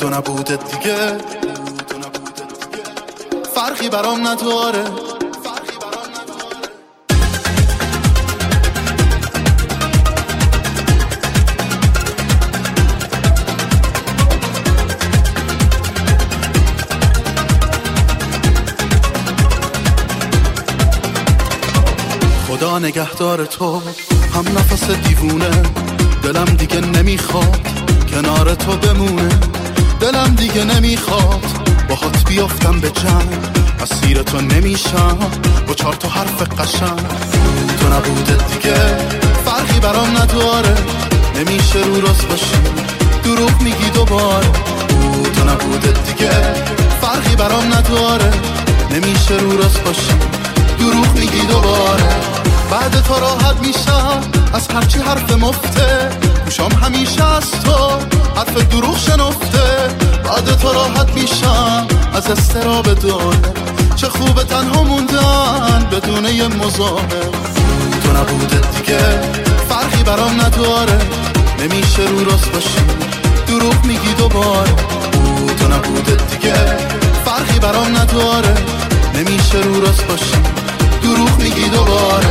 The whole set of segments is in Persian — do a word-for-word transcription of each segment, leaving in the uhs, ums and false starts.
تو نبوده دیگه فرقی برام نداره. خدا نگهدار تو، هم نفس دیوونه، دلم دیگه نمیخواد کنار تو بمونه، دلم دیگه نمیخواد باهات بیافتم به جنگ، اسیر تو نمیشم با چهار تا حرف قشنگ. تو نبوده دیگه فرقی برام نداره، نمیشه رو راست باشی دروغ میگی دوباره. تو نبوده دیگه فرقی برام نداره، نمیشه رو راست باشی دروغ میگی دوباره. بعد تو راحت میشم از هرچی حرف مفته، گوشام همیشه از تو حرف دروغ شنفته. بعد تو راحت میشم از استراب داره، چه خوبه تنها موندن بدون یه مزاحم. تو نبوده دیگه فرقی برام نداره، نمیشه رو راست باشی دروغ میگی دوباره. تو نبوده دیگه فرقی برام نداره، نمیشه رو راست باشی دروغ میگی دوباره.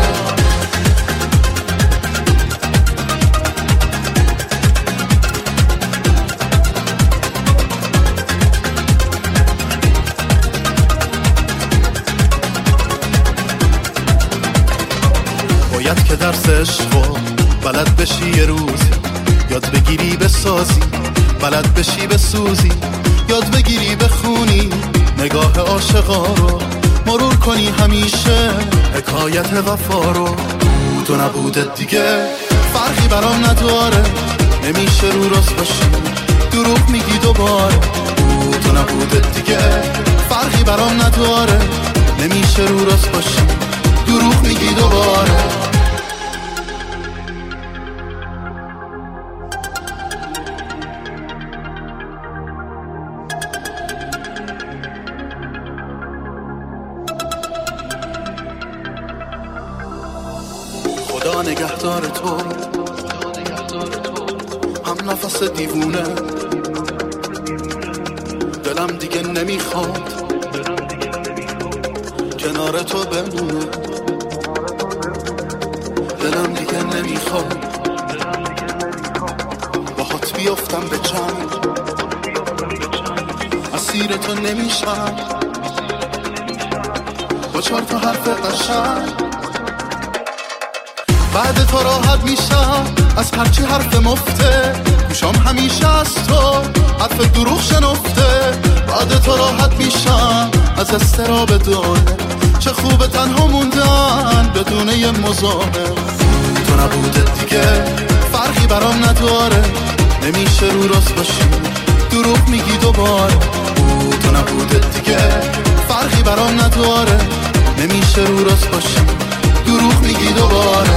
باید که درس عشقو بلد بشی یه روزی، یاد بگیری بسازی بلد بشی بسوزی، یاد بگیری بخونی نگاه عاشقا رو، مرور کنی همیشه حکایت وفا رو. تو نبوده دیگه فرقی برام نداره، نمیشه رو راست باشی دروغ میگی دوباره. تو نبوده دیگه فرقی برام نداره، نمیشه رو راست باشی دروغ میگی دوباره. خدا نگهدار تو، هم نفس دیوونه، دلم دیگه نمیخواد کنار تو بمونه، دلم دیگه نمیخواد باهات بیافتم به جنگ، اسیر تو نمیشم با چهار تا حرف قشنگ. بعد تو راحت میشم از هرچی حرف مفته، گوشام همیشه از تو حرف دروغ شنفته. بعد تو راحت میشم از استراب داره، چه خوبه تنها موندن بدون یه مزاحم. تو نبوده دیگه فرقی برام نداره، نمیشه رو راست باشی دروغ میگی دوباره. تو نبوده دیگه فرقی برام نداره، نمیشه رو راست باشی دروغ میگی دوباره.